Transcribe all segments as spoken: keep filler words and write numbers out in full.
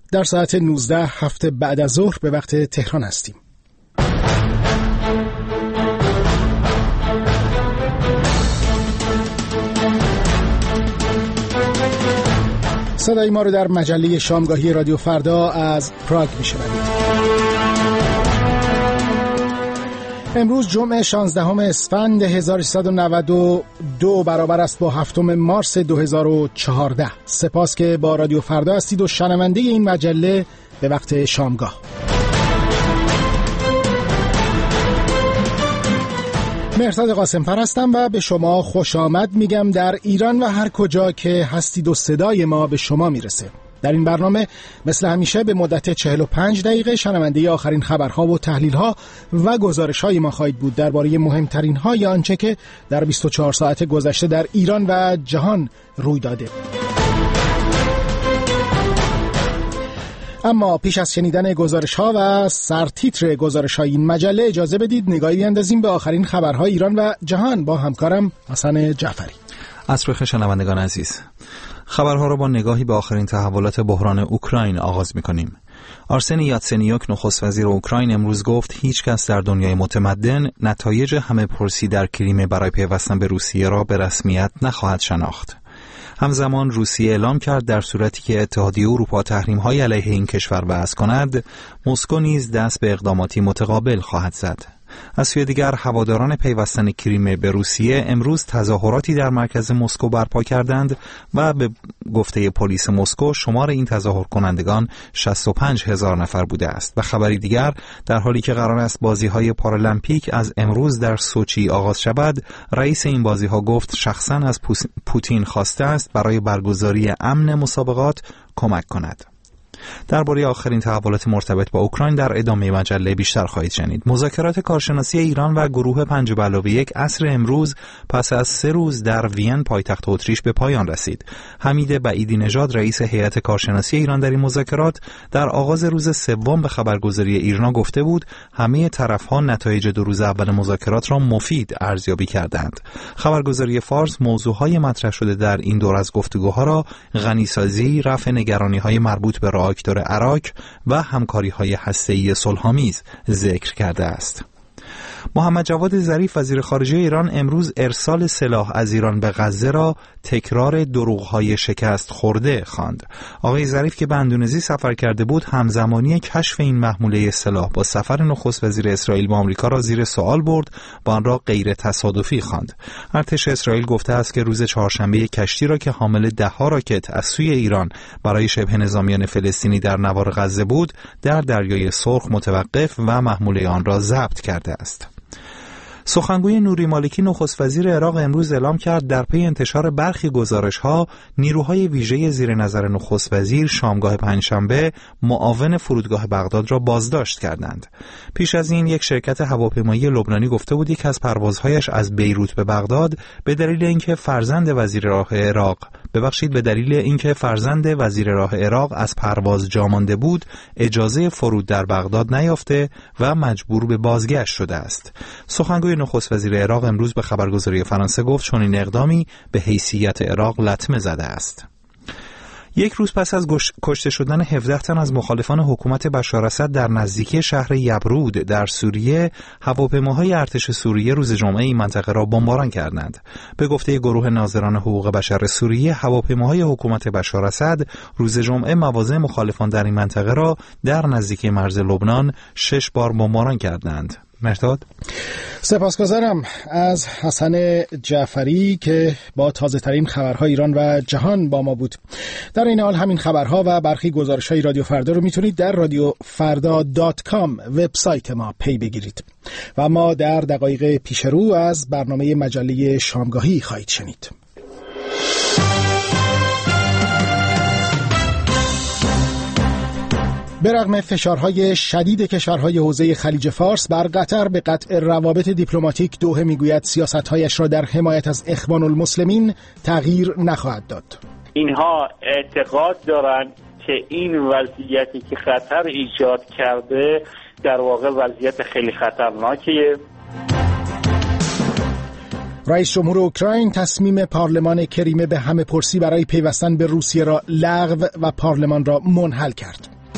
در ساعت نوزده هفته بعد از ظهر به وقت تهران هستیم. صدای ما رو در مجله شامگاهی رادیو فردا از پراگ میشنوید. امروز جمعه شانزدهم اسفند هزار و سیصد و نود و دو برابر است با هفتم مارس دو هزار و چهارده. سپاس که با رادیو فردا هستید و شنونده این مجله به وقت شامگاه. مهرداد قاسم‌فر هستم و به شما خوش آمد میگم در ایران و هر کجا که هستید و صدای ما به شما میرسه. در این برنامه مثل همیشه به مدت چهل و پنج دقیقه شنونده آخرین خبرها و تحلیلها و گزارش‌های ما خواهید بود درباره مهمترین های آنچه که در بیست و چهار ساعت گذشته در ایران و جهان روی داده. اما پیش از شنیدن گزارش‌ها و سرتیتر گزارش‌های این مجله اجازه بدید نگاهی بیندازیم به آخرین خبرهای ایران و جهان با همکارم حسن جعفری. عصر بخیر شنوندگان عزیز. خبرها را با نگاهی به آخرین تحولات بحران اوکراین آغاز می‌کنیم. آرسنی یاتسنیوک نخست وزیر اوکراین امروز گفت هیچ کس در دنیای متمدن نتایج همه پرسی در کریمه برای پیوستن به روسیه را به رسمیت نخواهد شناخت. همزمان روسیه اعلام کرد در صورتی که اتحادیه اروپا تحریم‌های علیه این کشور وضع کند، مسکو نیز دست به اقداماتی متقابل خواهد زد. از سوی دیگر هواداران پیوستن کریمه به روسیه امروز تظاهراتی در مرکز مسکو برپا کردند و به گفته پلیس مسکو شمار این تظاهر کنندگان شصت و پنج هزار نفر بوده است. و خبری دیگر، در حالی که قرار است بازی‌های پارالمپیک از امروز در سوچی آغاز شود، رئیس این بازی‌ها گفت شخصاً از پوتین خواسته است برای برگزاری امن مسابقات کمک کند. درباره آخرین تحولات مرتبط با اوکراین در ادامه مجله بیشتر خواهید شنید. مذاکرات کارشناسی ایران و گروه پنج به علاوه یک عصر امروز پس از سه روز در وین پایتخت اتریش به پایان رسید. حمید بعیدی نژاد رئیس هیئت کارشناسی ایران در این مذاکرات در آغاز روز سوم به خبرگزاری ایرنا گفته بود همه طرف‌ها نتایج دو روز اول مذاکرات را مفید ارزیابی کردند. خبرگزاری فارس موضوعهای مطرح شده در این دور از گفتگوها را غنیسازی، رفع نگرانی‌های مربوط به راکتور عراق و همکاری‌های هسته‌ای صلح‌آمیز ذکر کرده است. محمد جواد ظریف وزیر خارجه ایران امروز ارسال سلاح از ایران به غزه را تکرار دروغ‌های شکست خورده خواند. آقای ظریف که به اندونزی سفر کرده بود، همزمانی کشف این محموله سلاح با سفر نخست وزیر اسرائیل به آمریکا را زیر سوال برد و آن را غیر تصادفی خواند. ارتش اسرائیل گفته است که روز چهارشنبه کشتی را که حامل ده‌ها راکت از سوی ایران برای شبه نظامیان فلسطینی در نوار غزه بود، در دریای سرخ متوقف و محموله آن را ضبط کرده است. سخنگوی نوری مالکی نخست وزیر عراق امروز اعلام کرد در پی انتشار برخی گزارش‌ها نیروهای ویژه زیر نظر نخست وزیر شامگاه پنجشنبه معاون فرودگاه بغداد را بازداشت کردند. پیش از این یک شرکت هواپیمایی لبنانی گفته بود یک از پروازهایش از بیروت به بغداد به دلیل اینکه فرزند وزیر راه عراق ببخشید به دلیل اینکه فرزند وزیر راه عراق از پرواز جا مانده بود اجازه فرود در بغداد نیافته و مجبور به بازگشت شده است. سخنگوی نخست وزیر عراق امروز به خبرگزاری فرانسه گفت چون این اقدامی به حیثیت عراق لطمه زده است. یک روز پس از کشته شدن هفده تن از مخالفان حکومت بشار اسد در نزدیکی شهر یبرود در سوریه، هواپیماهای ارتش سوریه روز جمعه این منطقه را بمباران کردند. به گفته گروه ناظران حقوق بشر سوریه، هواپیماهای حکومت بشار اسد روز جمعه مواضع مخالفان در این منطقه را در نزدیکی مرز لبنان شش بار بمباران کردند. مهرداد سپاسگزارم از حسن جعفری که با تازه ترین خبرهای ایران و جهان با ما بود. در این حال همین خبرها و برخی گزارش‌های رادیو فردا رو میتونید در رادیو فردا دات کام وبسایت ما پی بگیرید. و ما در دقایق پیش رو از برنامه مجله شامگاهی خواهید شنید. به رغم فشارهای شدید کشورهای حوزه خلیج فارس بر قطر به قطع روابط دیپلماتیک، دوحه میگوید سیاست‌هایش را در حمایت از اخوان المسلمین تغییر نخواهد داد. اینها اعتقاد دارند که این وضعیتی که قطر ایجاد کرده در واقع وضعیت خیلی خطرناکیه. رئیس جمهور اوکراین تصمیم پارلمان کریمه به همه پرسی برای پیوستن به روسیه را لغو و پارلمان را منحل کرد.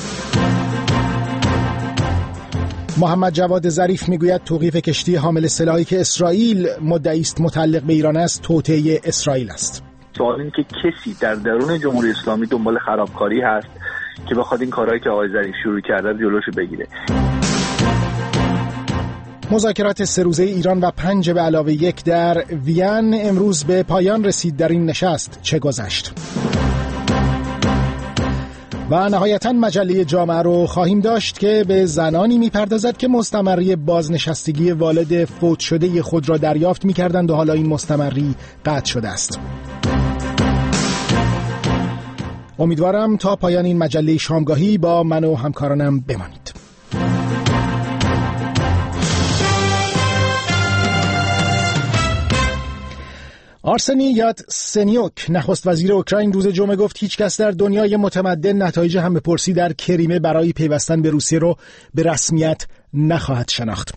محمد جواد ظریف میگوید توقیف کشتی حامل سلاحی که اسرائیل مدعی است متعلق به ایران است توطئه اسرائیل است. سوال اینه که کسی در درون جمهوری اسلامی دنبال خرابکاری هست که بخواد این کارهایی که آقای ظریف شروع کرده جلوشو بگیره. مذاکرات سه روزه ایران و پنج به علاوه یک در وین امروز به پایان رسید. در این نشست چه گذشت؟ و نهایتاً مجله جامعه رو خواهیم داشت که به زنانی میپردازد که مستمری بازنشستگی والد فوت شده خود را دریافت میکردند و حالا این مستمری قطع شده است. امیدوارم تا پایان این مجله شامگاهی با من و همکارانم بمانید. آرسنی یاتسنیوک نخست وزیر اوکراین روز جمعه گفت هیچ کس در دنیای متمدن نتایج همه‌پرسی در کریمه برای پیوستن به روسیه رو به رسمیت نخواهد شناخت.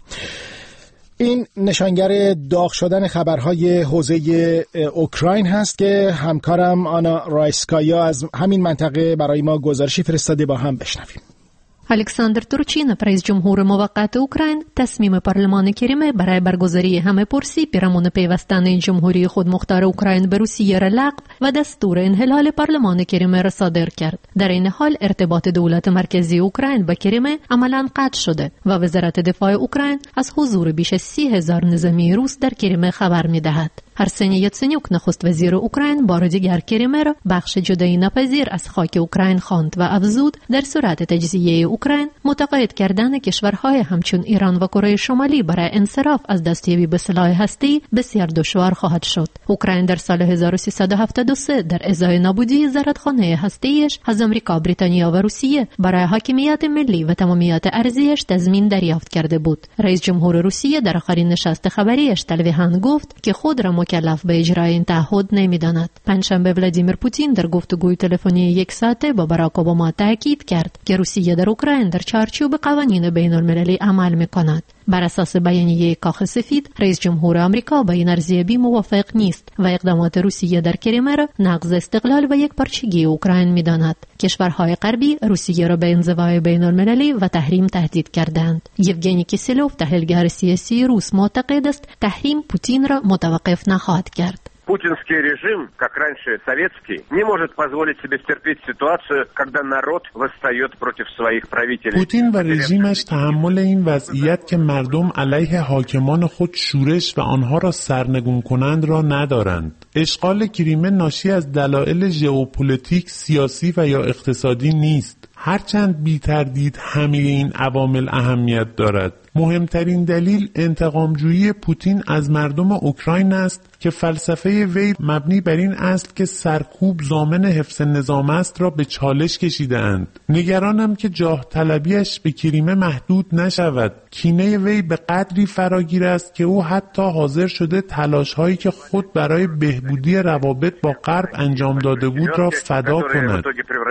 این نشانگر داغ شدن خبرهای حوزه اوکراین هست که همکارم آنا رایسکایا از همین منطقه برای ما گزارشی فرستاده، با هم بشنویم. الکساندر تورچینوف رئیس جمهور موقت اوکراین تصمیم پارلمان کریمه برای برگزاری همه‌پرسی پیرامون پیوستن جمهوری خودمختار اوکراین به روسیه را لغو و دستور انحلال پارلمان کریمه را صادر کرد. در این حال ارتباط دولت مرکزی اوکراین با کریمه عملاً قطع شده و وزارت دفاع اوکراین از حضور بیش از سی هزار نظامی روس در کریمه خبر می‌دهد. آرسنی یاتسنیوک نخست وزیر اوکراین بار دیگر کریمه را بخش جدایی ناپذیر از خاک اوکراین خواند و افزود در صورت تجزیه اوکراین متقاعد کردن کشورهای همچون ایران و کره شمالی برای انصراف از دستیابی به سلاح هستی بسیار دشوار خواهد شد. اوکراین در سال هزار و سیصد و هفتاد و سه در ازای نابودی زرادخانه هستی‌اش از آمریکا، بریتانیا و روسیه برای حاکمیت ملی و تمامیت ارضیش تضمین دریافت کرده بود. رئیس جمهور روسیه در آخرین نشست خبریش تلویحاً گفت که خود را مکلف به اجرای این تعهد نمی‌داند. پنجشنبه ولادیمیر پوتین در گفتگوی تلفنی یک ساعته با باراک اوباما تاکید کرد که روسیه در اوکراین در چارچوب قوانین بین‌المللی عمل می‌کند. بر اساس بیانیه کاخ سفید، رئیس جمهور آمریکا با این ارزیابی موافق نیست و اقدامات روسیه در کریمه را نقض استقلال و یکپارچگی اوکراین می‌داند. کشورهای غربی روسیه را به انزوای بین‌المللی و تحریم تهدید کردند. یوگنی کیسلوف، تحلیلگر سیاسی روس، معتقد است تحریم پوتین را متوقف نخواهد کرد. Путинский режим, как раньше советский, не может позволить себе терпеть ситуацию, когда народ восстает против своих правителей. پوتین و رژیمش تحمل این وضعیت که مردم علیه حاکمان خود شورش و آنها را سرنگون کنند را ندارند. اشغال کریمه ناشی از دلایل ژئوپلیتیک، سیاسی و یا اقتصادی نیست. هرچند بی تردید همه این عوامل اهمیت دارد. مهمترین دلیل انتقامجویی پوتین از مردم اوکراین است که فلسفه وی مبنی بر این است که سرکوب ضامن حفظ نظام است را به چالش کشیده اند. نگرانم که جاه طلبیش به کریمه محدود نشود. کینه وی به قدری فراگیر است که او حتی حاضر شده تلاش هایی که خود برای بهبودی روابط با غرب انجام داده بود را فدا کند.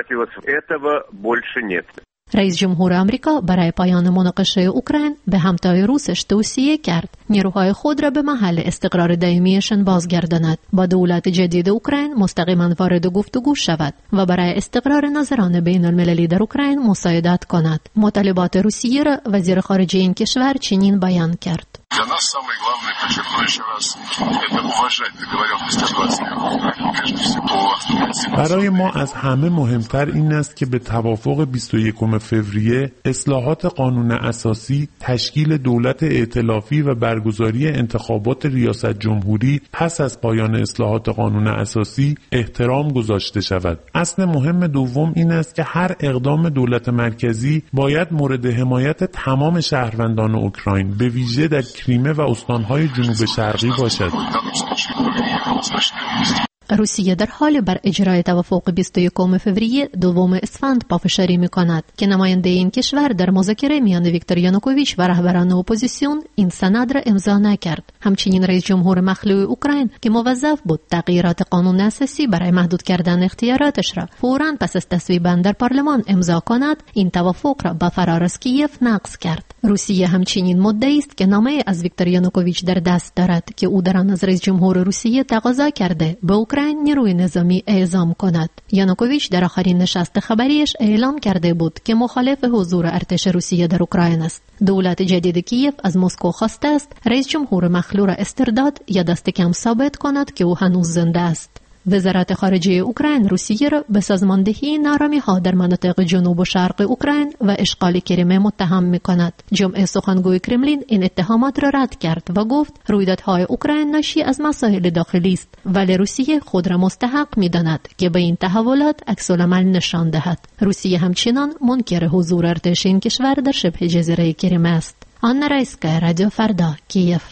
رئیس جمهور آمریکا برای پایان مناقشه اوکراین به همتای روسش توصیه کرد نیروهای خود را به محل استقرار دائمیشان بازگرداند، با دولت جدید اوکراین مستقیما وارد گفتگو شود و برای استقرار نظران بین المللی در اوکراین مساعدت کند. مطالبات روسیه را وزیر خارجه این کشور چنین بیان کرد: Для нас самое главное, подчеркну еще раз, это уважать договоренности двадцать прежде всего. برای ما از همه مهمتر این است که به توافق بیست و یکم فوریه اصلاحات قانون اساسی، تشکیل دولت ائتلافی و برگزاری انتخابات ریاست جمهوری پس از پایان اصلاحات قانون اساسی احترام گذاشته شود. اصل مهم دوم این است که هر اقدام دولت مرکزی باید مورد حمایت تمام شهروندان اوکراین، به ویژه در کریمه و استانهای جنوب شرقی باشد. روسیه در حال بر اجرای توافق بیست و یکم فوریه دوم اسفند پافشاری می‌کند که نماینده این کشور در مذاکره میان ویکتور یانوکوویچ و رهبران اپوزیسیون این سند را امضا نکرد. همچنین رئیس جمهور مخلوع اوکراین که موظف بود تغییرات قانون اساسی برای محدود کردن اختیاراتش را فوراً پس از تصویب در پارلمان امضا کند، این توافق را با فرار از کیف نقض کرد. روسیه همچنین مدعی است که نامه از ویکتور یانوکوویچ در دست دارد که او در آن از رئیس جمهور روسیه تقاضا کرده به اوکراین اوکراین نیروی نظامی اعزام کند. یانوکوویچ در آخرین نشست خبریش اعلام کرده بود که مخالف حضور ارتش روسیه در اوکراین است. دولت جدید کیف از مسکو خواسته است رئیس جمهور مخلوع را استرداد یا دست کم ثابت کند که او هنوز زنده است. وزارت خارجه اوکراین روسیه را به سازماندهی نارامی‌ها در مناطق جنوب و شرق اوکراین و اشغال کریمه متهم می‌کند. جمعه سخنگوی کرملین این اتهامات را رد کرد و گفت رویدادهای اوکراین ناشی از مسائل داخلی است، ولی روسیه خود را مستحق می‌داند که به این تحولات عکس‌العمل نشان دهد. روسیه همچنان منکر حضور ارتش این کشور در شبه جزیره کریمه است. آنا رایسکا، رادیو فردا، کیف.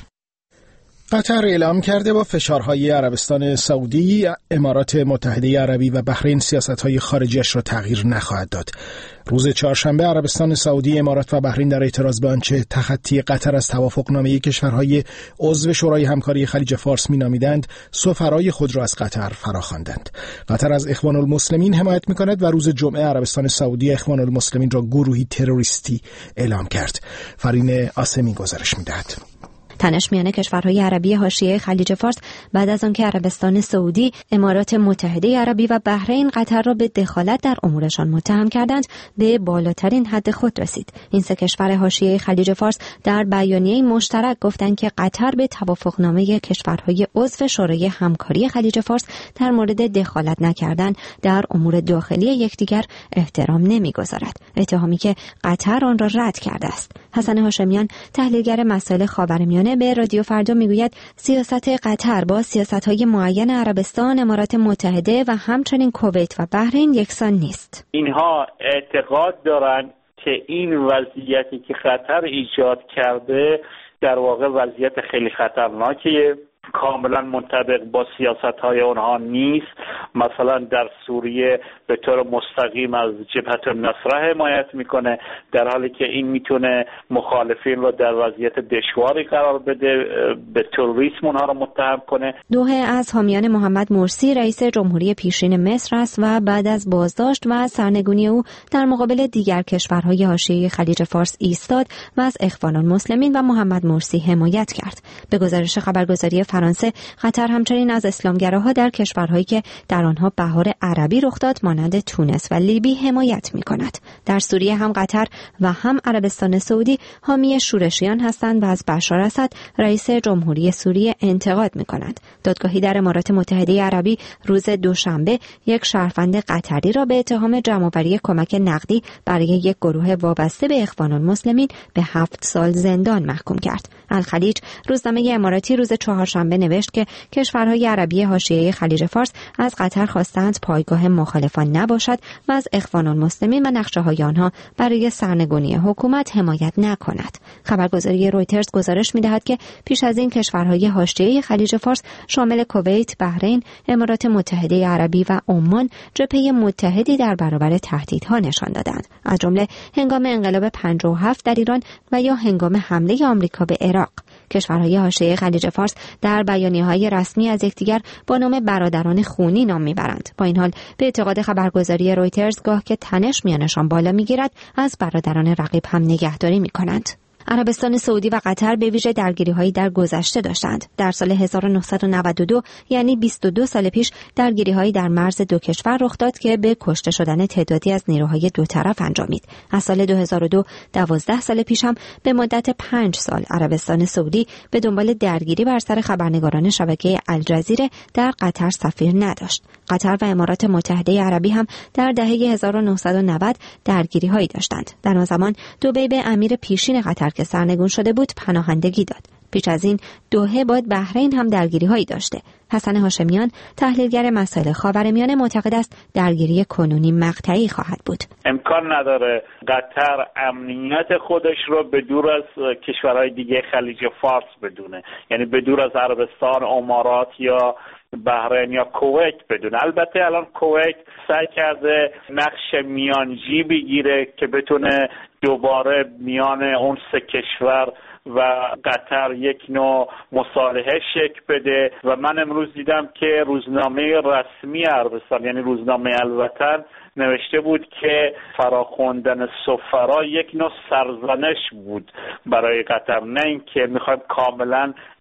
قطر اعلام کرده با فشارهای عربستان سعودی، امارات متحده عربی و بحرین سیاست‌های خارجیش را تغییر نخواهد داد. روز چهارشنبه عربستان سعودی، امارات و بحرین در اعتراض به آنچه تخطی قطر از توافقنامه کشورهای عضو شورای همکاری خلیج فارس می‌نامیدند، سفرای خود را از قطر فراخواندند. قطر از اخوان المسلمین حمایت می‌کند و روز جمعه عربستان سعودی اخوان المسلمین را گروهی تروریستی اعلام کرد. فرین آسمی گزارش می‌دهد. تنش میان کشورهای عربی حاشیه خلیج فارس بعد از آنکه عربستان سعودی، امارات متحده عربی و بحرین قطر را به دخالت در امورشان متهم کردند، به بالاترین حد خود رسید. این سه کشور حاشیه خلیج فارس در بیانیه مشترک گفتند که قطر به توافقنامه کشورهای عضو شورای همکاری خلیج فارس در مورد دخالت نکردن در امور داخلی یکدیگر احترام نمیگذارد، اتهامی که قطر آن را رد کرده است. حسن هاشمیان، تحلیلگر مسائل خاورمیانه، به رادیو فردا میگوید سیاست قطر با سیاست‌های معین عربستان، امارات متحده و همچنین کویت و بحرین یکسان نیست. اینها اعتقاد دارند که این وضعیتی که قطر ایجاد کرده در واقع وضعیت خیلی خطرناکیه، کاملا منطبق با سیاست‌های اونها نیست. مثلا در سوریه به طور مستقیم از جبهه النصره حمایت میکنه، در حالی که این میتونه مخالفین رو در وضعیت دشواری قرار بده، به تروریسم اونها رو متهم کنه. دوحه از حامیان محمد مرسی رئیس جمهوری پیشین مصر است و بعد از بازداشت و سرنگونی او در مقابل دیگر کشورهای حاشیه خلیج فارس ایستاد و از اخوان المسلمین و محمد مرسی حمایت کرد. به گزارش خبرگزاری فرانسه، قطر همچنین از اسلامگراها در کشورهایی که در آنها بهار عربی رخ داد مانند تونس و لیبی حمایت می‌کند. در سوریه هم قطر و هم عربستان سعودی حامی شورشیان هستند و از بشار اسد رئیس جمهوری سوریه انتقاد می‌کنند. دادگاهی در امارات متحده عربی روز دوشنبه یک شهروند قطری را به اتهام جمع‌آوری کمک نقدی برای یک گروه وابسته به اخوان المسلمین به هفت سال زندان محکوم کرد. الخلیج، روزنامه اماراتی، روز چهارشنبه نوشت که کشورهای عربی حاشیه خلیج فارس از قطر خواستند پایگاه مخالفان نباشد و از اخوان المسلمین و نقشه‌های آنها برای سرنگونی حکومت حمایت نکند. خبرگزاری رویترز گزارش می‌دهد که پیش از این کشورهای حاشیه خلیج فارس شامل کویت، بحرین، امارات متحده عربی و عمان جبهه متحدی در برابر تهدیدها نشان دادند، از جمله هنگام انقلاب پنجاه و هفت در ایران و یا هنگام حمله آمریکا به عراق. کشورهای حاشیه خلیج فارس در بیانیه‌های رسمی از یکدیگر با نام برادران خونی نام میبرند. با این حال به اعتقاد خبرگزاری رویترز گاه که تنش میانشان بالا میگیرد، از برادران رقیب هم نگهداری میکنند. عربستان سعودی و قطر به ویژه درگیری‌هایی در گذشته داشتند. در سال هزار و نهصد و نود و دو، یعنی بیست و دو سال پیش، درگیری‌هایی در مرز دو کشور رخ داد که به کشته شدن تعدادی از نیروهای دو طرف انجامید. از سال دو هزار و دو، دوازده سال پیش هم به مدت پنج سال عربستان سعودی به دنبال درگیری بر سر خبرنگاران شبکه الجزیره در قطر سفیر نداشت. قطر و امارات متحده عربی هم در دهه هزار و نهصد و نود درگیری‌هایی داشتند. در آن زمان دبی به امیر پیشین قطر که سرنگون شده بود پناهندگی داد. پیش از این دوحه با بحرین هم درگیری‌هایی داشته. حسن هاشمیان، تحلیلگر مسائل خاورمیانه، معتقد است درگیری کنونی مقطعی خواهد بود. امکان نداره قطر امنیت خودش رو به دور از کشورهای دیگه خلیج فارس بدونه، یعنی به دور از عربستان، امارات یا بحرین یا کویت بدون. البته الان کویت سعی کرده نقش میانجی بگیره که بتونه دوباره میان اون سه کشور و قطر یک نوع مصالحه شکل بده و من امروز دیدم که روزنامه رسمی عربستان، یعنی روزنامه الوطن، نوشته بود که فراخواندن سفرا یک نوع سرزنش بود برای قطر، نه اینکه میخوایم کاملا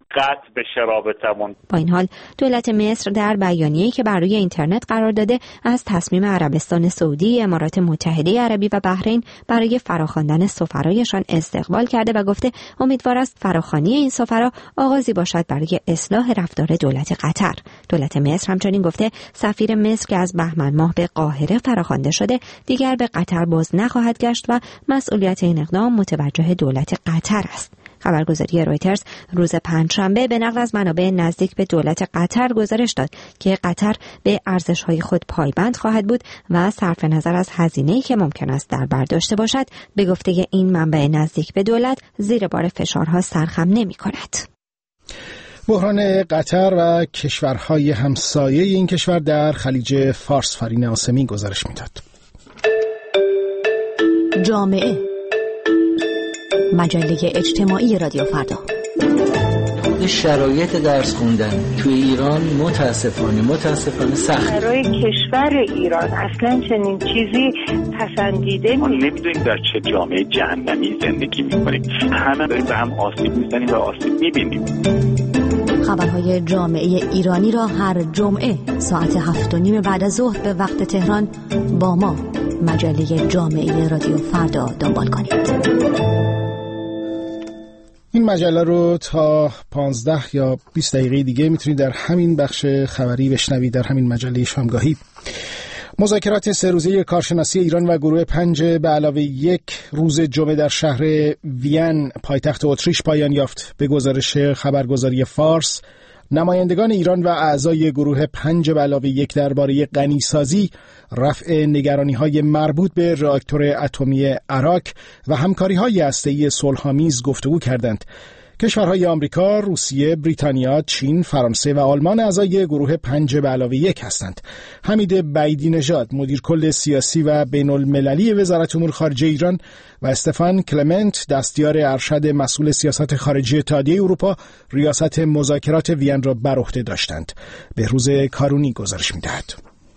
قطع بشه رابطمون. با این حال دولت مصر در بیانیه‌ای که بر روی اینترنت قرار داده از تصمیم عربستان سعودی، امارات متحده عربی و بحرین برای فراخواندن سفرایشان استقبال کرده و گفته امیدوار است فراخوانی این سفرا آغازی باشد برای اصلاح رفتار دولت قطر. دولت مصر همچنین گفته سفیر مصر که از بهمن ماه به قاهره فراخوانده شده دیگر به قطر باز نخواهد گشت و مسئولیت این اقدام متوجه دولت قطر است. خبرگزاری رویترز روز پنجشنبه به نقل از منابع نزدیک به دولت قطر گزارش داد که قطر به ارزش‌های خود پایبند خواهد بود و صرف نظر از هزینه‌ای که ممکن است در بر داشته باشد، به گفته این منبع نزدیک به دولت زیر بار فشارها سرخم نمی‌کند. بحران قطر و کشورهای همسایه این کشور در خلیج فارس. فرین آسمی گزارش می‌داد. جامعه مجله اجتماعی رادیو فردا. شرایط درس خوندن توی ایران متاسفانه متاسفانه سخت. برای کشور ایران اصلا چنین چیزی پسندیده ما نمیدونیم در چه جامعه جهنمی زندگی میکنیم. همه داریم به هم آسیب میزنیم و آسیب میبینیم. خبرهای جامعه ایرانی را هر جمعه ساعت هفت و نیم بعد از ظهر به وقت تهران با ما مجله جامعه رادیو فردا دنبال کنید. این مجله رو تا پانزده یا بیست دقیقه دیگه میتونید در همین بخش خبری بشنوید، در همین مجله شامگاهی. مذاکرات سه روزه کارشناسی ایران و گروه پنج به علاوه یک روز جمعه در شهر وین پایتخت اتریش پایان یافت. به گزارش خبرگزاری فارس، نمایندگان ایران و اعضای گروه پنج به علاوه یک درباره غنیسازی، رفع نگرانی‌های مربوط به راکتور اتمی عراق و همکاری‌های هسته‌ای صلح‌آمیز گفتگو کردند. کشورهای آمریکا، روسیه، بریتانیا، چین، فرانسه و آلمان اعضای گروه پنج به علاوه یک هستند. حمید بعیدی نژاد، مدیر کل سیاسی و بین المللی وزارت امور خارجه ایران و استفان کلمنت، دستیار ارشد مسئول سیاست خارجی اتحادیه اروپا، ریاست مذاکرات وین را بر عهده داشتند. بهروز کارونی گزارش می‌دهد.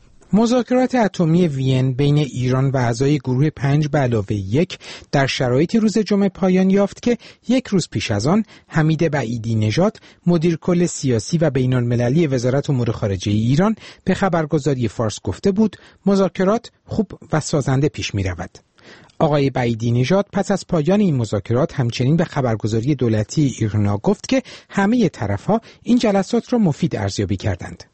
مذاکرات اتمی وین بین ایران و اعضای گروه پنج به علاوه یک در شرایط روز جمعه پایان یافت که یک روز پیش از آن حمید بعیدی نژاد، مدیر کل سیاسی و بین المللی وزارت امور خارجه ایران به خبرگزاری فارس گفته بود مذاکرات خوب و سازنده پیش می رود. آقای بعیدی نژاد پس از پایان این مذاکرات همچنین به خبرگزاری دولتی ایرنا گفت که همه طرف‌ها این جلسات را مفید ارزیابی کردند.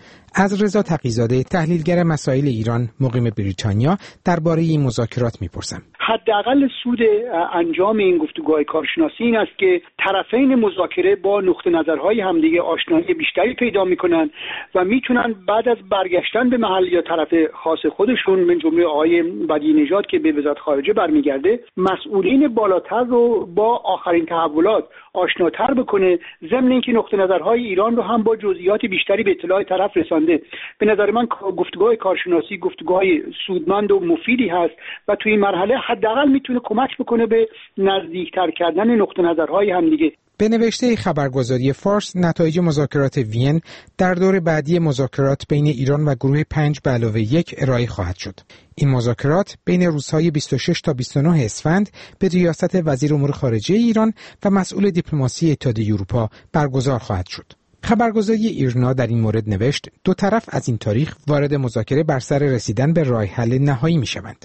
از رضا تقی‌زاده، تحلیلگر مسائل ایران مقیم بریتانیا، درباره این مذاکرات می‌پرسم. حداقل سود انجام این گفتگوهای کارشناسی این است که طرفین مذاکره با نقطه نظرهای همدیگه آشنایی بیشتری پیدا می‌کنند و میتونن بعد از برگشتن به محل یا طرف خاص خودشون، من جمله آقای بعیدی نژاد که به وزارت خارجه برمیگرده، مسئولین بالاتر رو با آخرین تحولات آشناتر بکنه، ضمن اینکه نقطه نظرهای ایران رو هم با جزئیات بیشتری به اطلاع طرف رسانده. به نظر من گفتگوهای کارشناسی گفتگوهای سودمند و مفیدی هست و توی این مرحله حداقل میتونه کمک بکنه به نزدیکتر کردن نقطه نظرهای همدیگه. به نوشته خبرگزاری فارس، نتایج مذاکرات وین در دور بعدی مذاکرات بین ایران و گروه پنج به علاوه یک ارائه خواهد شد. این مذاکرات بین روزهای بیست و شش تا بیست و نه اسفند به ریاست وزیر امور خارجه ایران و مسئول دیپلماسی اتحادیه اروپا برگزار خواهد شد. خبرگزاری ایرنا در این مورد نوشت دو طرف از این تاریخ وارد مذاکره بر سر رسیدن به راه حل نهایی می‌شوند.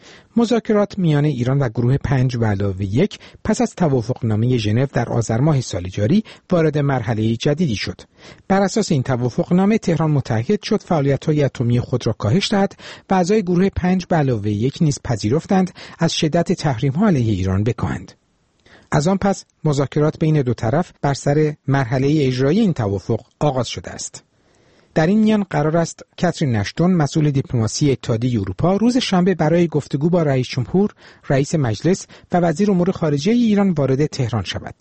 مذاکرات میان ایران و گروه پنج به علاوه یک پس از توافقنامه ژنو در آذر ماه سال جاری وارد مرحله جدیدی شد. بر اساس این توافقنامه تهران متعهد شد فعالیت‌های اتمی خود را کاهش دهد و اعضای گروه پنج به علاوه یک نیز پذیرفتند از شدت تحریم‌ها علیه ایران بکاهند. از آن پس مذاکرات بین دو طرف بر سر مرحله اجرایی این توافق آغاز شده است. در این میان قرار است کاترین اشتون، مسئول دیپلماسی اتحادیه اروپا، روز شنبه برای گفتگو با رئیس جمهور، رئیس مجلس و وزیر امور خارجه ایران وارد تهران شود.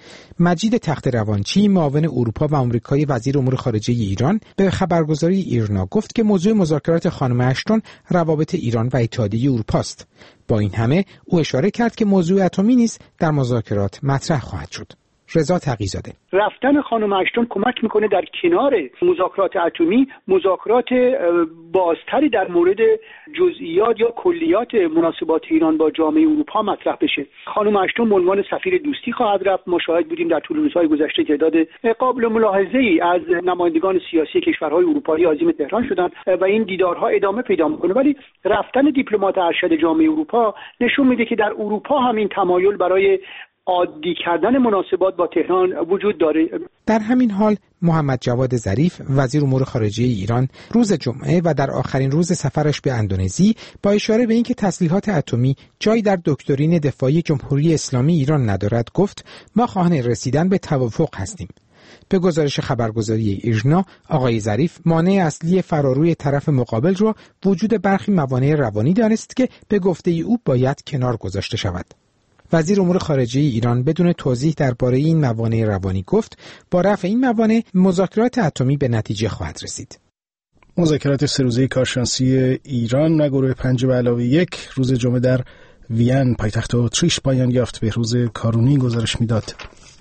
مجید تخت روانچی، معاون اروپا و آمریکایی وزیر امور خارجه ایران، به خبرگزاری ایرنا گفت که موضوع مذاکرات خانم اشتون روابط ایران و اتحادیه اروپا است. با این همه او اشاره کرد که موضوع اتمی نیز در مذاکرات مطرح خواهد شد. رضا تقی‌زاده: رفتن خانم اشتون کمک میکنه در کنار مذاکرات اتمی مذاکرات بازتری در مورد جزئیات یا کلیات مناسبات ایران با جامعه اروپا مطرح بشه. خانم اشتون به عنوان سفیر دوستی خواهد رفت. ما شاهد بودیم در طول روزهای گذشته تعداد قابل ملاحظه‌ای از نمایندگان سیاسی کشورهای اروپایی عازم تهران شدند و این دیدارها ادامه پیدا میکنه. ولی رفتن دیپلمات ارشد جامعه اروپا نشون میده که در اروپا هم این تمایل برای عادی کردن مناسبات با تهران وجود داره. در همین حال محمد جواد ظریف وزیر امور خارجه ایران روز جمعه و در آخرین روز سفرش به اندونزی با اشاره به اینکه تسلیحات اتمی جایی در دکترین دفاعی جمهوری اسلامی ایران ندارد گفت: ما خواهان رسیدن به توافق هستیم. به گزارش خبرگزاری ایرنا، آقای ظریف مانع اصلی فراروی طرف مقابل را وجود برخی موانع روانی دانست که به گفته او باید کنار گذاشته شود. وزیر امور خارجه ایران بدون توضیح درباره این موانع روانی گفت با رفع این موانع مذاکرات اتمی به نتیجه خواهد رسید. مذاکرات سه روزه کارشناسی ایران و گروه پنج به علاوه یک روز جمعه در وین پایتخت اتریش پایان یافت. به روز کارونی گزارش میداد.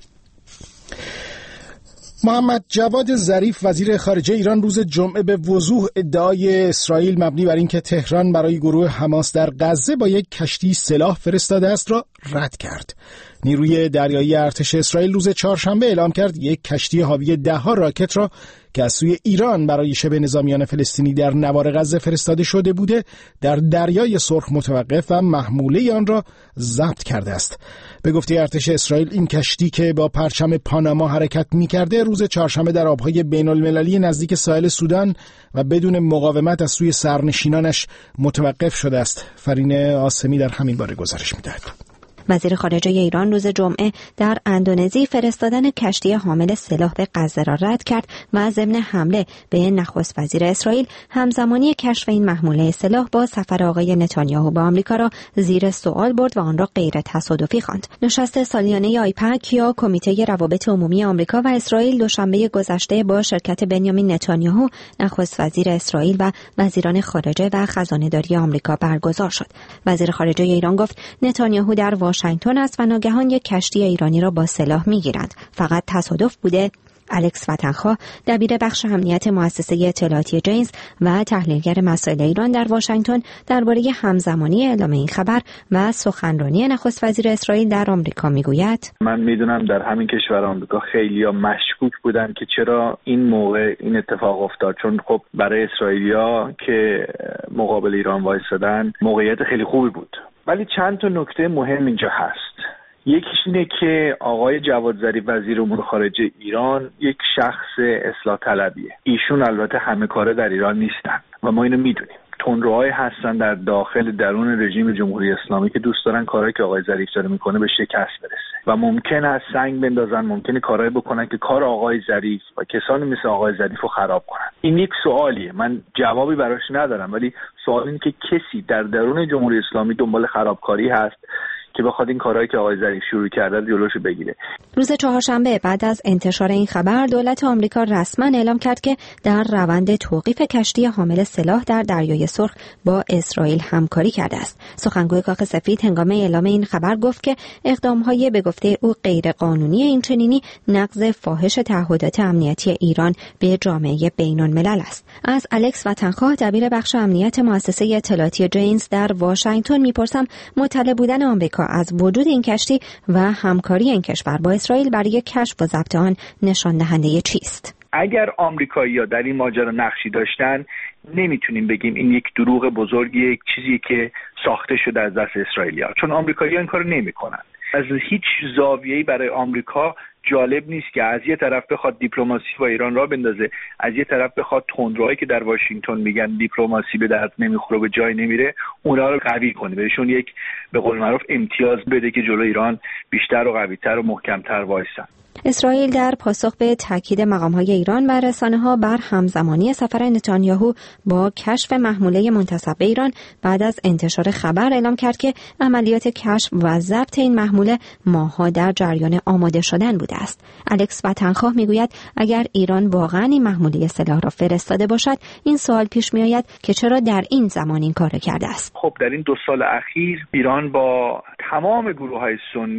محمد جواد ظریف وزیر خارجه ایران روز جمعه به وضوح ادعای اسرائیل مبنی بر اینکه تهران برای گروه حماس در غزه با یک کشتی سلاح فرستاده است را رد کرد. نیروی دریایی ارتش اسرائیل روز چهارشنبه اعلام کرد یک کشتی حاوی ده ها راکت را که از سوی ایران برای شبه نظامیان فلسطینی در نوار غزه فرستاده شده بوده در دریای سرخ متوقف و محموله آن را ضبط کرده است. به گفته ارتش اسرائیل این کشتی که با پرچم پاناما حرکت می‌کرده روز چهارشنبه در آبهای بین‌المللی نزدیک ساحل سودان و بدون مقاومت از سوی سرنشینانش متوقف شده است. فرین آسمی در همین باره گزارش می‌دهد. وزیر خارجه ایران روز جمعه در اندونزی فرستادن کشتی حامل سلاح به غزه را رد کرد و ضمن حمله به نخست وزیر اسرائیل همزمانی کشف این محموله سلاح با سفر آقای نتانیاهو به آمریکا را زیر سوال برد و آن را غیر تصادفی خواند. نشست سالیانه آیپک یا کمیته روابط عمومی آمریکا و اسرائیل دوشنبه گذشته با شرکت بنیامین نتانیاهو نخست وزیر اسرائیل و وزیران خارجه و خزانه‌داری آمریکا برگزار شد. وزیر خارجه ایران گفت نتانیاهو در واشنگتن است و ناگهان یک کشتی ایرانی را با سلاح می‌گیرند. فقط تصادف بوده. الکس وطنخواه دبیر بخش امنیت مؤسسه اطلاعاتی جینز و تحلیلگر مسائل ایران در واشنگتن درباره همزمانی اعلام این خبر و سخنرانی نخست وزیر اسرائیل در آمریکا میگوید: من میدونم در همین کشور آمریکا خیلی‌ها مشکوک بودن که چرا این موقع این اتفاق افتاد، چون خب برای اسرائیلیا که مقابل ایران وایسادن موقعیت خیلی خوبی بود. ولی چند تا نکته مهم اینجا هست. یکیش اینه که آقای جواد ظریف وزیر امور خارجه ایران یک شخص اصلاح طلبیه. ایشون البته همه کاره در ایران نیستن و ما اینو میدونیم. تندروهای هستن در داخل درون رژیم جمهوری اسلامی که دوست دارن کارهایی که آقای ظریف داره میکنه به شکست برسه و ممکن است سنگ بندازن، ممکنه کارهایی بکنن که کار آقای ظریف و کسانی مثل آقای ظریف رو خراب کنن. این یک سوالیه، من جوابی براش ندارم، ولی سوال اینه که کسی در درون جمهوری اسلامی دنبال خرابکاری هست که بخواد این کارهایی که آقای ظریف شروع کرده جلوشو بگیره. روز چهارشنبه بعد از انتشار این خبر دولت آمریکا رسما اعلام کرد که در روند توقیف کشتی حامل سلاح در دریای سرخ با اسرائیل همکاری کرده است. سخنگوی کاخ سفید هنگام اعلام این خبر گفت که اقدام‌های به گفته او غیر قانونی این چنینی نقض فاحش تعهدات امنیتی ایران به جامعه بین‌الملل است. از الکس وطنخواه دبیر بخش امنیت مؤسسه اطلاعاتی جینز در واشنگتن میپرسم مطلع بودن آمریکا از وجود این کشتی و همکاری این کشور با اسرائیل برای کشف و ضبط آن نشان دهنده چیست؟ اگر آمریکایی‌ها در این ماجرا نقشی داشتن نمیتونیم بگیم این یک دروغ بزرگیه، یک چیزی که ساخته شده از دست اسرائیلی‌ها، چون آمریکایی‌ها این کارو نمیکنن. از هیچ زاویه‌ای برای آمریکا جالب نیست که از یه طرف بخواد دیپلماسی با ایران را بندازه، از یه طرف بخواد تندروهایی که در واشنگتن میگن دیپلماسی به درد نمیخوره، به جای نمیره، اونها رو قوی کنه، بهشون یک به قول معروف امتیاز بده که جلو ایران بیشتر و قوی‌تر و محکم‌تر وایسن. اسرائیل در پاسخ به تاکید مقام‌های ایران و رسانه‌ها بر همزمانی سفر نتانیاهو با کشف محموله منتسب به ایران بعد از انتشار خبر اعلام کرد که عملیات کشف و ضبط این محموله ماه‌ها در جریان آماده شدن بوده است. الکس وطنخواه میگوید اگر ایران واقعاً این محموله سلاح را فرستاده باشد، این سوال پیش میآید که چرا در این زمان این کار کرده است. خب در این دو سال اخیر ایران با تمام گروه‌های سنی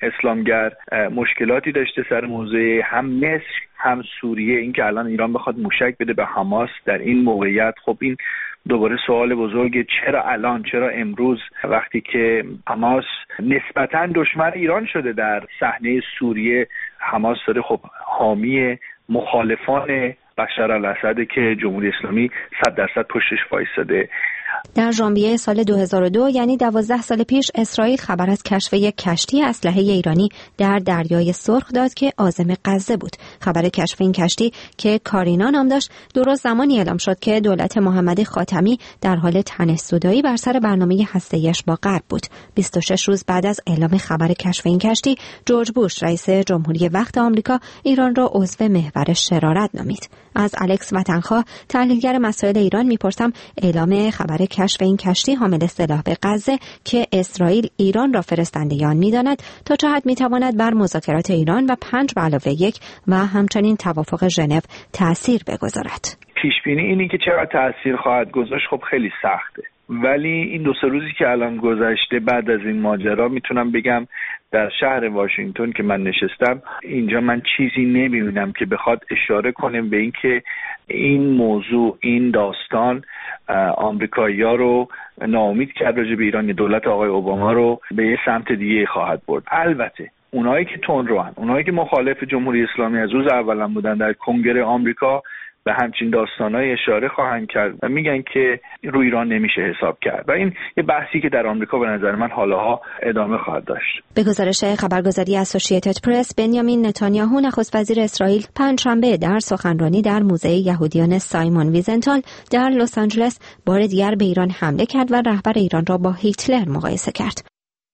اسلامگر مشکلاتی داشته سر موضوع هم مصر هم سوریه. این که الان ایران بخواد موشک بده به حماس در این موقعیت، خب این دوباره سوال بزرگه، چرا الان، چرا امروز وقتی که حماس نسبتاً دشمن ایران شده در صحنه سوریه، حماس داره خب حامی مخالفان بشار الاسد که جمهوری اسلامی صد درصد پشتش وایساده. در ژانویه سال دو هزار و دو یعنی دوازده سال پیش اسرائیل خبر از کشف یک کشتی اسلحه ایرانی در دریای سرخ داد که عازم غزه بود. خبر کشف این کشتی که کارینا نام داشت درست زمانی اعلام شد که دولت محمد خاتمی در حال تنش‌زدایی بر سر برنامه هسته‌ایش با غرب بود. بیست و شش روز بعد از اعلام خبر کشف این کشتی، جورج بوش رئیس جمهوری وقت آمریکا ایران را عضو محور شرارت نامید. از الکس وطنخواه تحلیلگر مسائل ایران میپرسم اعلام خبر کشف این کشتی حامل سلاح به غزه که اسرائیل ایران را فرستنده آن می‌داند تا چه حد می‌تواند بر مذاکرات ایران و پنج به علاوه یک و همچنین توافق ژنو تأثیر بگذارد. پیش بینی اینی که چقدر تأثیر خواهد گذاشت خب خیلی سخته، ولی این دو سه روزی که الان گذشته بعد از این ماجرا میتونم بگم در شهر واشنگتن که من نشستم اینجا من چیزی نمیبینم که بخواد اشاره کنه به این که این موضوع، این داستان آمریکایی‌ها رو ناامید کرد راجع به ایران، دولت آقای اوباما رو به یه سمت دیگه خواهد برد. البته اونایی که تندروان، اونایی که مخالف جمهوری اسلامی از روز اول بودن در کنگره آمریکا به همچین داستانای اشاره خواهند کرد و میگن که روی ایران نمیشه حساب کرد و این یه بحثی که در آمریکا به نظر من حالاها ادامه خواهد داشت. به گزارش خبرگزاری اسوسییتد پرس، بنیامین نتانیاهو نخست وزیر اسرائیل پنجشنبه در سخنرانی در موزه یهودیان سایمون ویزنتال در لس آنجلس بار دیگر به ایران حمله کرد و رهبر ایران را با هیتلر مقایسه کرد.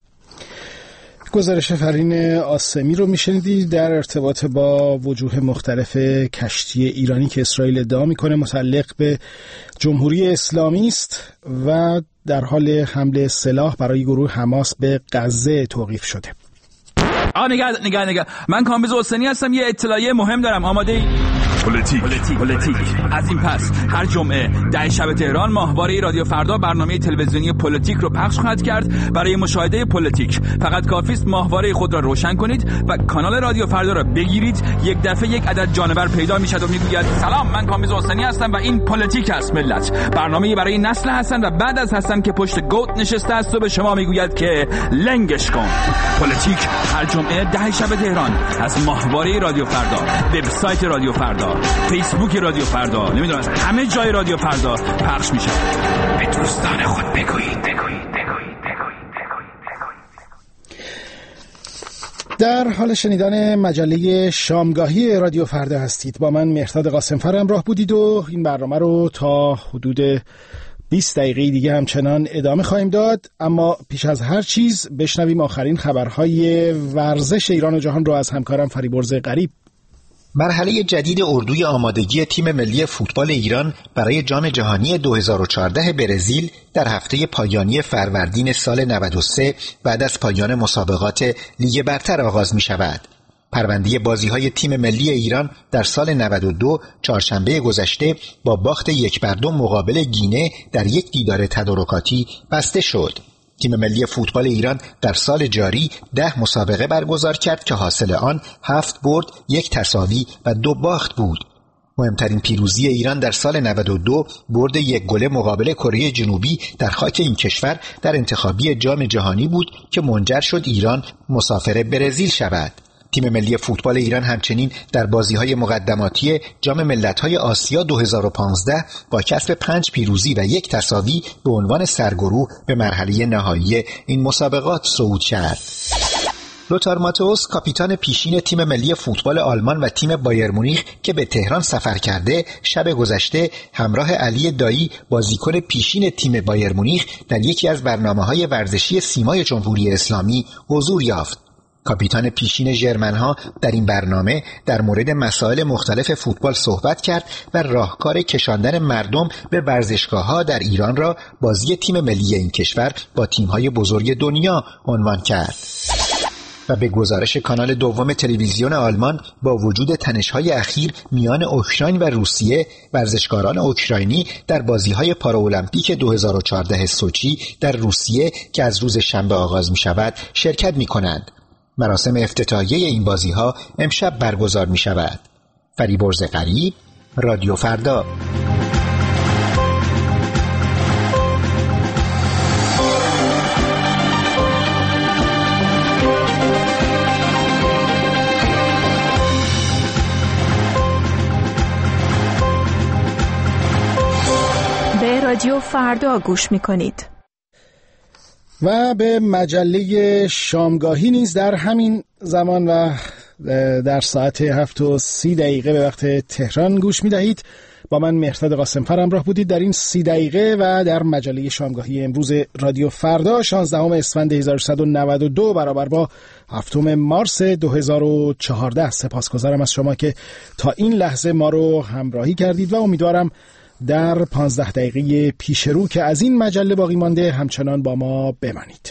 گزارش فرین آسمی رو میشنیدید در ارتباط با وجوه مختلف کشتی ایرانی که اسرائیل ادعا میکنه متعلق به جمهوری اسلامی است و در حال حمله سلاح برای گروه حماس به غزه توقیف شده. آ نگاه نگاه نگاه من کامبیز حسینی هستم، یه اطلاعیه مهم دارم. آماده ای؟ پلیتیک پلیتیک پلیتیک از این پس هر جمعه ده شب تهران ماهواره رادیو فردا برنامه تلویزیونی پلیتیک رو پخش خواهد کرد. برای مشاهده پلیتیک فقط کافی است ماهواره خود را روشن کنید و کانال رادیو فردا را بگیرید. یک دفعه یک عدد جانور پیدا میشد و میگوید سلام، من کامبیز حسینی هستم و این پلیتیک است ملت. برنامه برای نسل حسن و بعد از حسن که پشت گوت نشسته است و به شما میگوید که لنگش کن. پلیتیک هر جمعه ده شب تهران از ماهواره رادیو فردا، وبسایت رادیو فردا، فیسبوک رادیو فردا، نمیدونم از همه جای رادیو فردا پخش میشه. به دوستان خود بگویید بگویید بگویید در حال شنیدن مجله شامگاهی رادیو فردا هستید. با من مهرداد قاسمفر همراه بودید و این برنامه رو تا حدود بیست دقیقه دیگه همچنان ادامه خواهیم داد، اما پیش از هر چیز بشنویم آخرین خبرهای ورزش ایران و جهان رو از همکارم فریبرز غریب. مرحله جدید اردوی آمادگی تیم ملی فوتبال ایران برای جام جهانی دو هزار و چهارده برزیل در هفته پایانی فروردین سال نود و سه بعد از پایان مسابقات لیگ برتر آغاز می شود. پرونده بازی‌های تیم ملی ایران در سال نود و دو چهارشنبه گذشته با باخت یک بر دو مقابل گینه در یک دیدار تدارکاتی بسته شد. تیم ملی فوتبال ایران در سال جاری ده مسابقه برگزار کرد که حاصل آن هفت برد، یک تساوی و دو باخت بود. مهمترین پیروزی ایران در سال نود و دو برد یک گله مقابل کره جنوبی در خاک این کشور در انتخابی جام جهانی بود که منجر شد ایران مسافر برزیل شود. تیم ملی فوتبال ایران همچنین در بازی‌های مقدماتی جام ملت‌های آسیا دو هزار و پانزده با کسب پنج پیروزی و یک تساوی به عنوان سرگروه به مرحله نهایی این مسابقات صعود کرد. لوتار ماتئوس کاپیتان پیشین تیم ملی فوتبال آلمان و تیم بایر مونیخ که به تهران سفر کرده، شب گذشته همراه علی دایی بازیکن پیشین تیم بایر مونیخ در یکی از برنامه‌های ورزشی سیمای جمهوری اسلامی حضور یافت. کاپیتان پیشین ژرمن‌ها در این برنامه در مورد مسائل مختلف فوتبال صحبت کرد و راهکار کشاندن مردم به ورزشگاه‌ها در ایران را بازی تیم ملی این کشور با تیم‌های بزرگ دنیا عنوان کرد. و به گزارش کانال دوم تلویزیون آلمان با وجود تنش‌های اخیر میان اوکراین و روسیه، ورزشکاران اوکراینی در بازی‌های پاراولمپیک دو هزار و چهارده سوچی در روسیه که از روز شنبه آغاز می‌شود شرکت می‌کنند. مراسم افتتاحیه این بازی‌ها امشب برگزار می‌شود. فریبرز غریب، رادیو فردا. به رادیو فردا گوش می‌کنید. و به مجله شامگاهی نیز در همین زمان و در ساعت هفت و سی دقیقه به وقت تهران گوش می دهید. با من مهرداد قاسمفر همراه بودید در این سی دقیقه و در مجله شامگاهی امروز رادیو فردا شانزدهم اسفند هزار و سیصد و نود و دو برابر با هفتم مارس دو هزار و چهارده. سپاسگزارم از شما که تا این لحظه ما رو همراهی کردید و امیدوارم در پانزده دقیقه پیش رو که از این مجله باقی مانده همچنان با ما بمانید.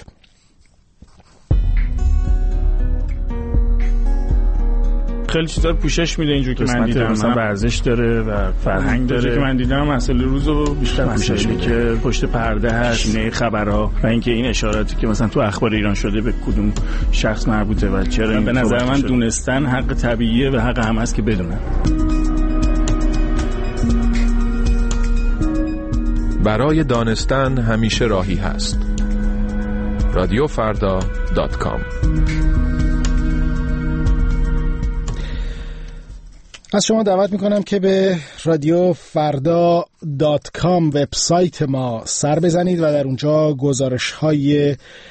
خیلی چیزا رو پوشش میده اینجور که من دیدم، مثلا ورزش داره و فرهنگ داره که من دیدم، مسئله روزو بیشتر پوشش میده که پشت پرده هست، شینه خبرها و اینکه این اشاراتی که مثلا تو اخبار ایران شده به کدوم شخص مربوطه و چرا. به نظر من دونستن حق طبیعیه و حق هم هست که بدونن. برای دانستن همیشه راهی هست. رادیو فردا دات کام. از شما دعوت میکنم که به رادیو فردا دات کام وبسایت ما سر بزنید و در اونجا گزارش های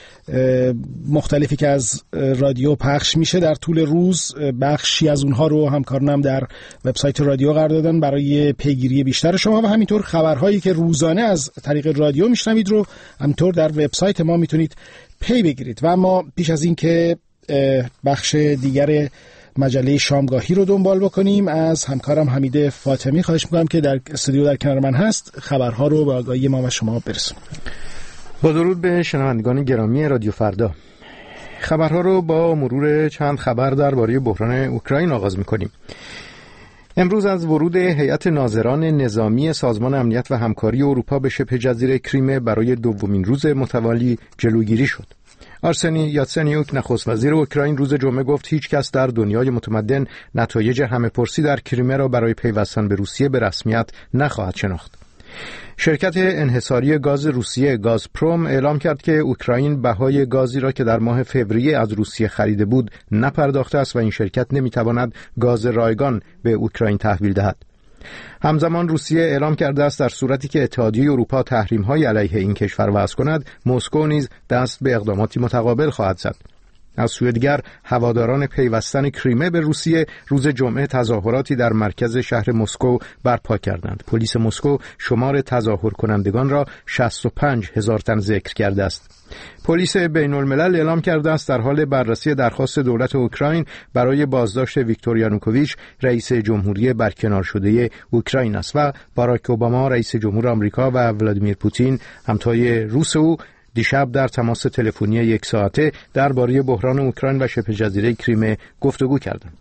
مختلفی که از رادیو پخش میشه در طول روز، بخشی از اونها رو همکارانم در وبسایت رادیو قرار دادن برای پیگیری بیشتر شما و همینطور خبرهایی که روزانه از طریق رادیو میشنوید رو همینطور در وبسایت ما میتونید پی بگیرید. و اما پیش از این که بخش دیگر مجله شامگاهی رو دنبال بکنیم، از همکارم حمید فاطمی خواهش میکنم که در استودیو در کنار من هست خبرها رو به آگاهی ما و شما برسونه. با درود به شنوندگان گرامی رادیو فردا. خبرها رو با مرور چند خبر درباره بحران اوکراین آغاز می‌کنیم. امروز از ورود هیئت ناظران نظامی سازمان امنیت و همکاری اروپا به شبه جزیره کریمه برای دومین روز متوالی جلوگیری شد. آرسنی یاتسنیوک نخست وزیر اوکراین روز جمعه گفت هیچ کس در دنیای متمدن نتایج همه‌پرسی در کریمه را برای پیوستن به روسیه به رسمیت نخواهد شناخت. شرکت انحصاری گاز روسیه گازپروم اعلام کرد که اوکراین بهای گازی را که در ماه فوریه از روسیه خریده بود نپرداخته است و این شرکت نمیتواند گاز رایگان به اوکراین تحویل دهد. همزمان روسیه اعلام کرده است در صورتی که اتحادیه اروپا تحریم‌های علیه این کشور وضع کند، مسکو نیز دست به اقداماتی متقابل خواهد زد. از سوی دیگر هواداران پیوستن کریمه به روسیه روز جمعه تظاهراتی در مرکز شهر مسکو برپا کردند. پلیس مسکو شمار تظاهر کنندگان را شصت و پنج هزار تن ذکر کرده است. پلیس بین الملل اعلام کرده است در حال بررسی درخواست دولت اوکراین برای بازداشت ویکتور یانوکوویچ رئیس جمهوری برکنار شده اوکراین است و باراک اوباما رئیس جمهور آمریکا و ولادیمیر پوتین همتای روس او دیشب در تماس تلفنی یک ساعته درباره بحران اوکراین و شبه جزیره کریمه گفتگو کردند.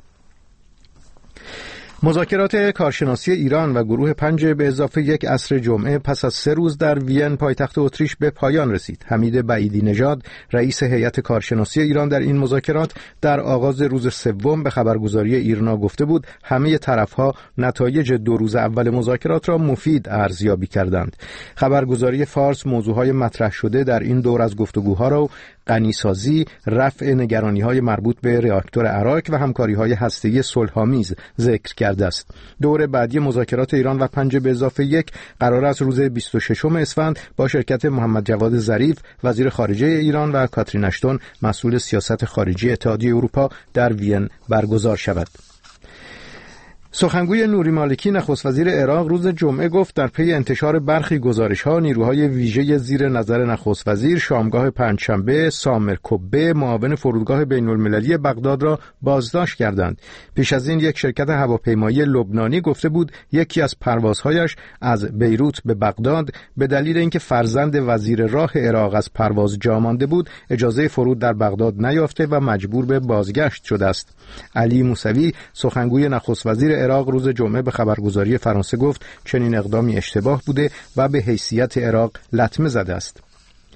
مذاکرات کارشناسی ایران و گروه پنج به اضافه یک عصر جمعه پس از سه روز در وین پایتخت اتریش به پایان رسید. حمید بعیدی نژاد رئیس هیئت کارشناسی ایران در این مذاکرات در آغاز روز سوم به خبرگزاری ایرنا گفته بود همه طرف‌ها نتایج دو روز اول مذاکرات را مفید ارزیابی کردند. خبرگزاری فارس موضوعهای مطرح شده در این دور از گفتگوها را غنیسازی، رفع نگرانی‌های مربوط به راکتور اراک و همکاری‌های هسته‌ای صلح‌آمیز ذکر کرده است. دور بعدی مذاکرات ایران و پنج به اضافه یک قرار است روز بیست و ششم اسفند با شرکت محمد جواد ظریف وزیر خارجه ایران و کاترین اشتون مسئول سیاست خارجی اتحادیه اروپا در وین برگزار شود. سخنگوی نوری مالکی نخست وزیر عراق روز جمعه گفت در پی انتشار برخی گزارش‌ها نیروهای ویژه زیر نظر نخست وزیر شامگاه پنجشنبه سامر کبه معاون فرودگاه بین‌المللی بغداد را بازداشت کردند. پیش از این یک شرکت هواپیمایی لبنانی گفته بود یکی از پروازهایش از بیروت به بغداد به دلیل اینکه فرزند وزیر راه عراق از پرواز جا مانده بود اجازه فرود در بغداد نیافته و مجبور به بازگشت شده است. علی موسوی سخنگوی نخست وزیر عراق روز جمعه به خبرگزاری فرانسه گفت چنین اقدامی اشتباه بوده و به حیثیت عراق لطمه زده است.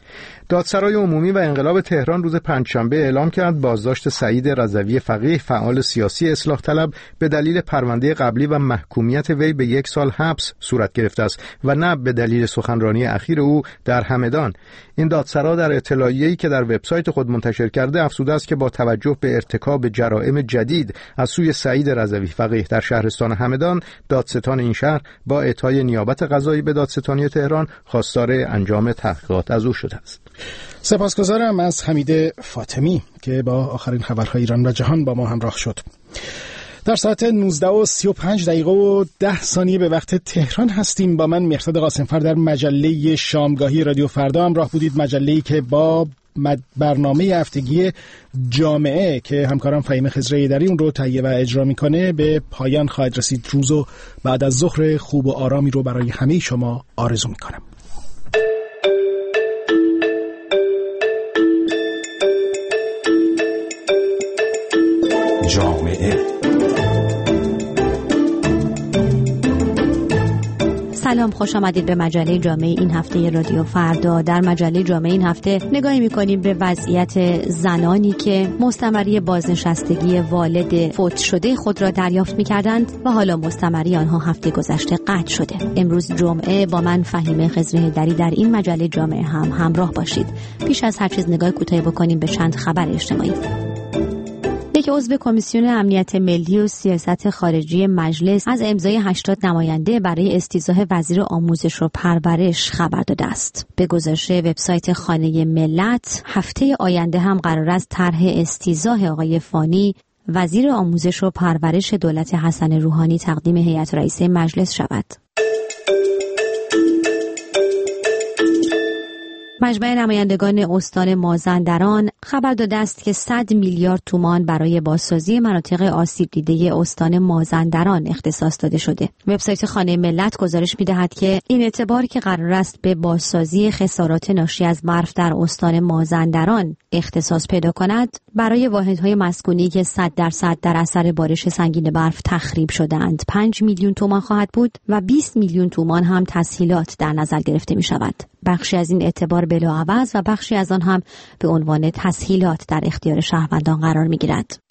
دادسرای عمومی و انقلاب تهران روز پنجشنبه اعلام کرد بازداشت سعید رضوی فقیه فعال سیاسی اصلاح طلب به دلیل پرونده قبلی و محکومیت وی به یک سال حبس صورت گرفته است و نه به دلیل سخنرانی اخیر او در همدان. این دادسرا در اطلاعیه‌ای که در وبسایت خود منتشر کرده افزوده است که با توجه به ارتکاب جرائم جدید از سوی سعید رضوی فقیه در شهرستان همدان، دادستان این شهر با اعطای نیابت قضایی به دادستانی تهران خواستار انجام تحقیقات از او شده است. سپاسگزارم از حمید فاطمی که با آخرین خبرهای ایران و جهان با ما همراه شد. در ساعت نوزده و سی و پنج دقیقه و ده ثانیه به وقت تهران هستیم. با من مهرداد قاسمفر در مجله شامگاهی رادیو فردا همراه بودید، مجله‌ای که با برنامه هفتگی جامعه که همکارم فهیم خضر ایدری اون رو تهیه و اجرا میکنه به پایان خواهد رسید. روز و بعد از ظهر خوب و آرامی رو برای همه شما آرزو میکنم. جامعه. سلام، خوش آمدید به مجله جامعه این هفته رادیو فردا. در مجله جامعه این هفته نگاهی می‌کنیم به وضعیت زنانی که مستمری بازنشستگی والد فوت شده خود را دریافت می‌کردند و حالا مستمری آنها هفته گذشته قطع شده. امروز جمعه با من فهیم خضره‌دری در این مجله جامعه هم همراه باشید. پیش از هر چیز نگاه کوتاهی بکنیم به چند خبر اجتماعی. یک عضو کمیسیون امنیت ملی و سیاست خارجی مجلس از امضای هشتاد نماینده برای استیضاح وزیر آموزش و پرورش خبر داده است. به گزارش وبسایت خانه ملت، هفته آینده هم قرار است طرح استیضاح آقای فانی وزیر آموزش و پرورش دولت حسن روحانی تقدیم هیئت رئیسه مجلس شود. مجمع نمایندگان استان مازندران خبر داده است که صد میلیارد تومان برای بازسازی مناطق آسیب دیده استان مازندران اختصاص داده شده. وبسایت خانه ملت گزارش می‌دهد که این اعتبار که قرار است به بازسازی خسارات ناشی از برف در استان مازندران اختصاص پیدا کند، برای واحدهای مسکونی که صد درصد در اثر بارش سنگین برف تخریب شده‌اند پنج میلیون تومان خواهد بود و بیست میلیون تومان هم تسهیلات در نظر گرفته می‌شود. بخشی از این اعتبار بلاعوض و بخشی از آن هم به عنوان تسهیلات در اختیار شهروندان قرار می‌گیرد.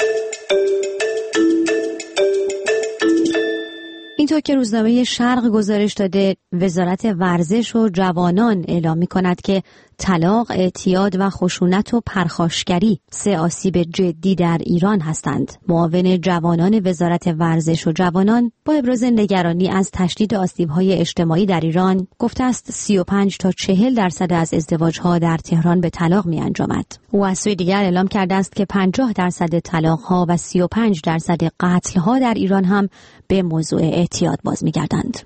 اینطور که روزنامه شرق گزارش داده، وزارت ورزش و جوانان اعلام می‌کند که طلاق، اعتیاد و خشونت و پرخاشگری سه آسیب جدی در ایران هستند. معاون جوانان وزارت ورزش و جوانان با ابراز نگرانی از تشدید آسیب‌های اجتماعی در ایران گفته است سی و پنج تا چهل درصد از ازدواج‌ها در تهران به طلاق می‌انجامد. او از سوی دیگر اعلام کرده است که پنجاه درصد طلاق‌ها و سی و پنج درصد قتل‌ها در ایران هم به موضوع اعتیاد باز می‌گردند.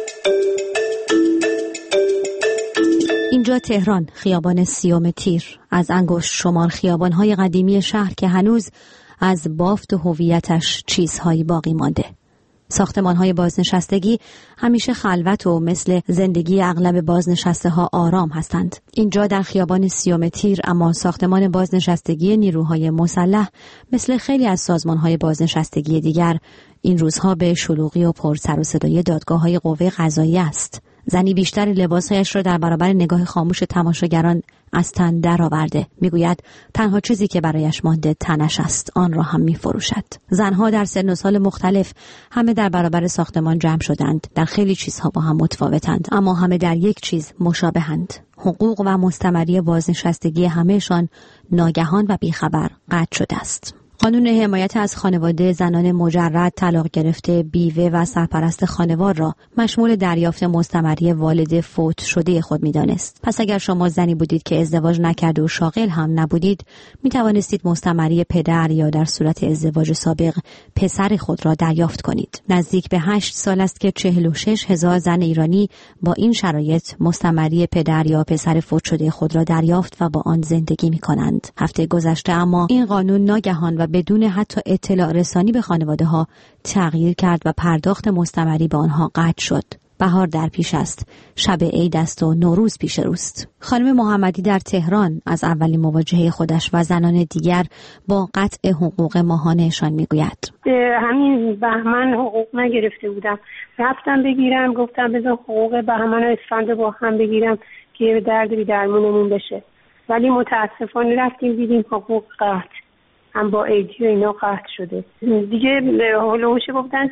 اینجا تهران، خیابان سیوم تیر، از انگشت شمار خیابان‌های قدیمی شهر که هنوز از بافت و هویتش چیزهایی باقی مانده. ساختمان‌های بازنشستگی همیشه خلوت و مثل زندگی اغلب بازنشسته‌ها آرام هستند. اینجا در خیابان سیوم تیر اما ساختمان بازنشستگی نیروهای مسلح مثل خیلی از سازمان‌های بازنشستگی دیگر این روزها به شلوغی و پر سر و صدای دادگاه‌های قوه قضاییه است. زنی بیشتر لباسهایش را در برابر نگاه خاموش تماشاگران از تن درآورده. میگوید تنها چیزی که برایش مانده تنش است، آن را هم میفروشد. زنها در سن و سال مختلف همه در برابر ساختمان جمع شدند. در خیلی چیزها با هم متفاوتند، اما همه در یک چیز مشابهند. حقوق و مستمری بازنشستگی همهشان ناگهان و بیخبر قطع شده است. قانون حمایت از خانواده زنان مجرد، طلاق گرفته، بیوه و سرپرست خانوار را مشمول دریافت مستمری والد فوت شده خود می‌دانست. پس اگر شما زنی بودید که ازدواج نکرده و شاغل هم نبودید، می توانستید مستمری پدر یا در صورت ازدواج سابق پسر خود را دریافت کنید. نزدیک به هشت سال است که چهل و شش هزار زن ایرانی با این شرایط مستمری پدر یا پسر فوت شده خود را دریافت و با آن زندگی می‌کنند. هفته گذشته اما این قانون ناگهان و بدون حتی اطلاع رسانی به خانواده ها تغییر کرد و پرداخت مستمری به آنها قطع شد. بهار در پیش است، شب عید است و نوروز پیش روست. خانم محمدی در تهران از اولین مواجهه خودش و زنان دیگر با قطع حقوق ماهانه‌شان میگوید. همین بهمن حقوق نگرفته بودم، رفتم بگیرم، گفتم بذار حقوق بهمن و اسفند با هم بگیرم که درد بی درمونمون بشه. ولی متاسفانه رفتیم دیدیم حقوق قطع، هم با ایدی و اینا قطع شده دیگه. هلوش گفتن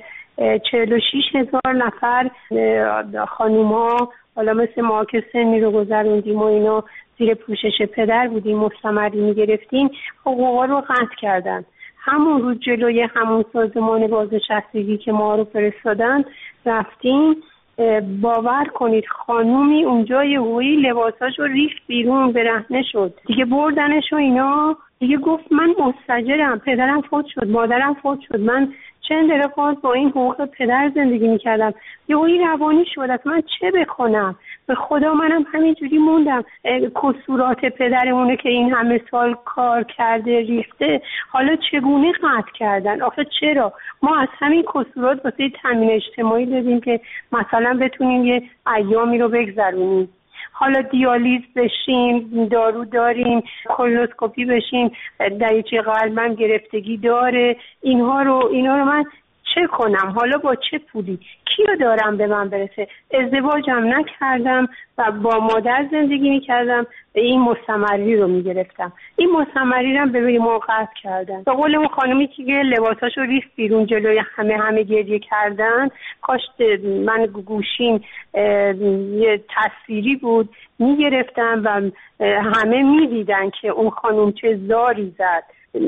چهل و شیش هزار نفر خانوما، حالا مثل ما که سنی رو گذروندیم و اینا زیر پوشش پدر بودیم، مستمری میگرفتیم، حقوقا رو قطع کردن. همون روز جلوی همون سازمان بازنشستگی که ما رو فرستادن رفتیم، باور کنید خانومی اونجا یهویی لباساشو ریخت بیرون، برهنه شد دیگه، بردنش و اینا دیگه. گفت من مستاجرم، پدرم فوت شد، مادرم فوت شد، من چند دقیقه با این حقوق پدر زندگی میکردم. یهویی روانی شد، من چه بکنم؟ به خدا منم همینجوری موندم. کسورات پدرمونه که این همه سال کار کرده ریخته، حالا چگونه قطع کردن؟ آخه چرا؟ ما از همین کسورات واسه تامین اجتماعی دادیم که مثلا بتونیم یه ایامی رو بگذرونیم. حالا دیالیز بشیم، دارو داریم، کولونوسکوپی بشیم، دریچه قلبم گرفتگی داره، اینها رو اینا رو من چه کنم؟ حالا با چه پولی؟ کیو دارم به من برسه؟ ازدواجم نکردم و با مادر زندگی میکردم، این مستمری رو میگرفتم. این مستمری رو ببینیم موقعت کردن. به قول اون خانمی که لباساشو ریخت بیرون جلوی همه همه گریه کردن، کاش من گوشیم یه تصویری بود میگرفتم و همه میدیدن که اون خانم چه زاری زد،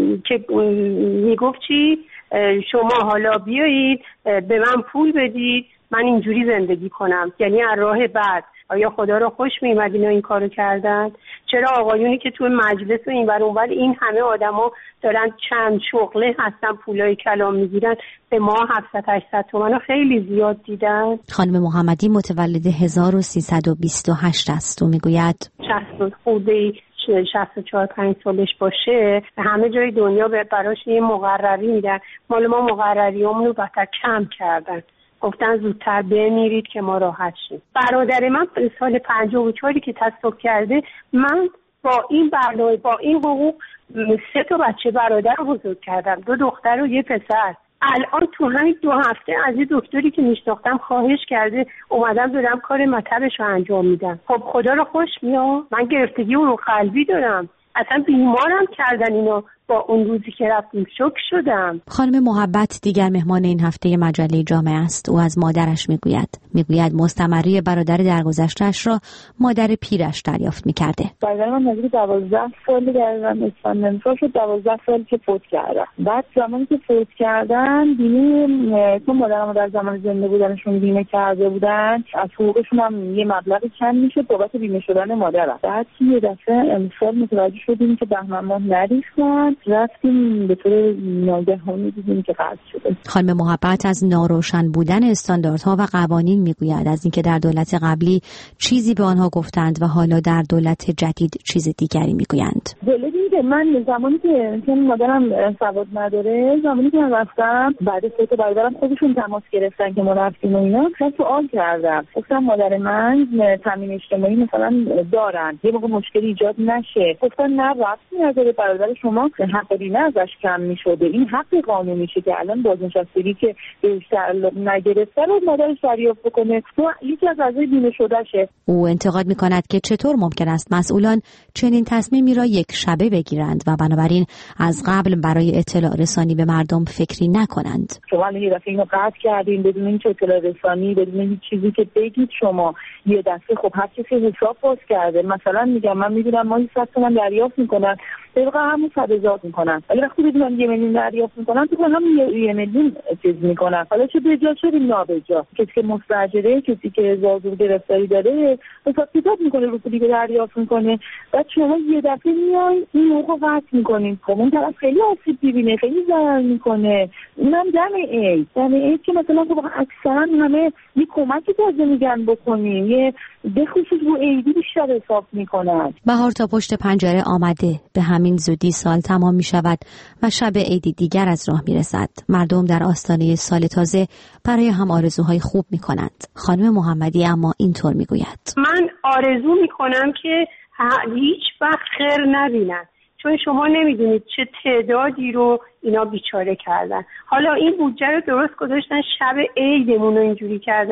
که میگفت چی؟ شما حالا بیایید به من پول بدید من اینجوری زندگی کنم. یعنی از راه بعد آیا خدا رو خوش می‌آمد اینا این کارو کردن؟ چرا آقایونی که توی مجلس و اینور اونور این همه آدما دارن چند شغله هستن پولای کلام میگیرن، به ما هفتصد هشتصد تومن خیلی زیاد دیدن. خانم محمدی متولد هزار و سیصد و بیست و هشت است و میگوید شصت خورده شصت و چهار پنج سالش باشه همه جای دنیا براش یه مقرری میدن. مال ما مقرریامون رو بدتر کم کردن، گفتن زودتر بمیرید که ما راحت شیم. برادر من سال پنجاه و چهار که تصادف کرده، من با این برنامه با این حقوق سه تا بچه برادر رو بزرگ کردم، دو دختر و یه پسر. الان تو همین دو هفته از یه دکتری که میشناختم خواهش کرده اومدم دارم کار مطبش رو انجام میدم. خب خدا رو خوش میاد، من گرفتگی اون قلبی دارم، اصلا بیمارم کردن اینا. با اون روزی که رفتیم شوک شدم. خانم محبت دیگر مهمان این هفته مجله جامعه است. او از مادرش میگوید میگوید مستمری برادر درگذشته‌اش را مادر پیرش دریافت میکرده. برادر من نزدیک دوازده سال دقیقاً اسفند امسال شد دوازده سال که فوت کردن. بعد زمانی که فوت کردن بیمه، چون مادرم در زمان زنده بودنشون بیمه کرده بودن، از حقوقشون هم یه مبلغی کم میشد بابت بیمه شدن مادرم. بعد یه دفعه امسال متوجه شدیم که بهمن ماه نریختن، رفتیم به طور ناگهانی دیدیم که قطع شده. خانم محبت از ناروشن بودن استانداردها و قوانین میگوید، از اینکه در دولت قبلی چیزی به آنها گفتند و حالا در دولت جدید چیز دیگری میگویند. جالبه من زمانی که چون مادرم سواد نداره، زمانی که من رفتم بعد فوت برادرم خودشون تماس گرفتن که ما رفتیم و اینا، من سوال کردم گفتم مادر من تامین اجتماعی مثلا دارن، یه موقع مشکلی ایجاد نشه؟ گفتن نه ربطی نداره، برادر شما حق دینه ازش کم می‌شده، این حق قانونی میشه که الان بازنشستگی که بهش تعلق نگرفته رو مادرش دریافت بکنه، تو یکی از اعضای بیمه شدهشه. او انتقاد می‌کند که چطور ممکن است مسئولان چنین تصمیمی را یک شبه بگیرند و بنابراین از قبل برای اطلاع رسانی به مردم فکری نکنند. شما یه دفعه اینو قطع کردین بدون اینکه اطلاع رسانی، بدون هیچ چیزی که بگید شما یه دفعه. خب هر کسی حساب باز کرده، مثلا میگم من میدونم ما صد تومن دریافت میکنن، طبقا همون صد هزار میکنن، ولی وقتی بدونم یه میلیون دریافت میکنن تو همون یه میلیون چیز میکنن. حالا چه بجا چه نابجا، کسی که مستاجره، کسی که زازور گرفتاری داره حساب کتاب میکنه رو پولی که دریافت میکنه، بعد شما یه دفعه میای این حقوق قطع میکنین. خب اون طرف خیلی آسیب میبینه، خیلی ضرر میکنه. اونم دم ای دم ای که مثلا خب اکثرا همه یه کمکی تازه میگن بکنین، یه به خصوص رو ایدی بیشتر حساب میکنن. بهار تا پشت پنجره آمده، به همین زودی سال تمام می شود و شب عیدی دیگر از راه می رسد. مردم در آستانه سال تازه برای هم آرزوهای خوب می کنند. خانم محمدی اما اینطور می گوید: من آرزو می کنم که هیچ وقت خیر نبینن، چون شما نمیدونید چه تعدادی رو اینا بیچاره کردن. حالا این بودجه رو درست گذاشتن، شب عیدمون رو اینجوری کردن.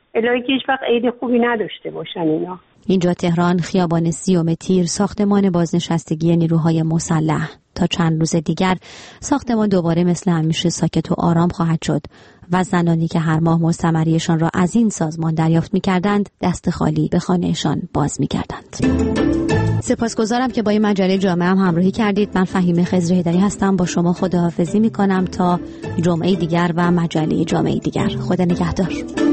الهی که هیچ وقت عید خوبی نداشته باشن اینا. اینجا تهران، خیابان سیوم تیر، ساختمان بازنشستگی نیروهای مسلح. تا چند روز دیگر ساختمان دوباره مثل همیشه ساکت و آرام خواهد شد و زنانی که هر ماه مستمریشان را از این سازمان دریافت می‌کردند دست خالی به خانهشان باز می‌گردند. سپاسگزارم که با این مجله جامعه هم همراهی کردید. من فهیمه خضرهیدری هستم. با شما خداحافظی می‌کنم تا جمعه دیگر و مجله جامعه دیگر. خدا نگهدار.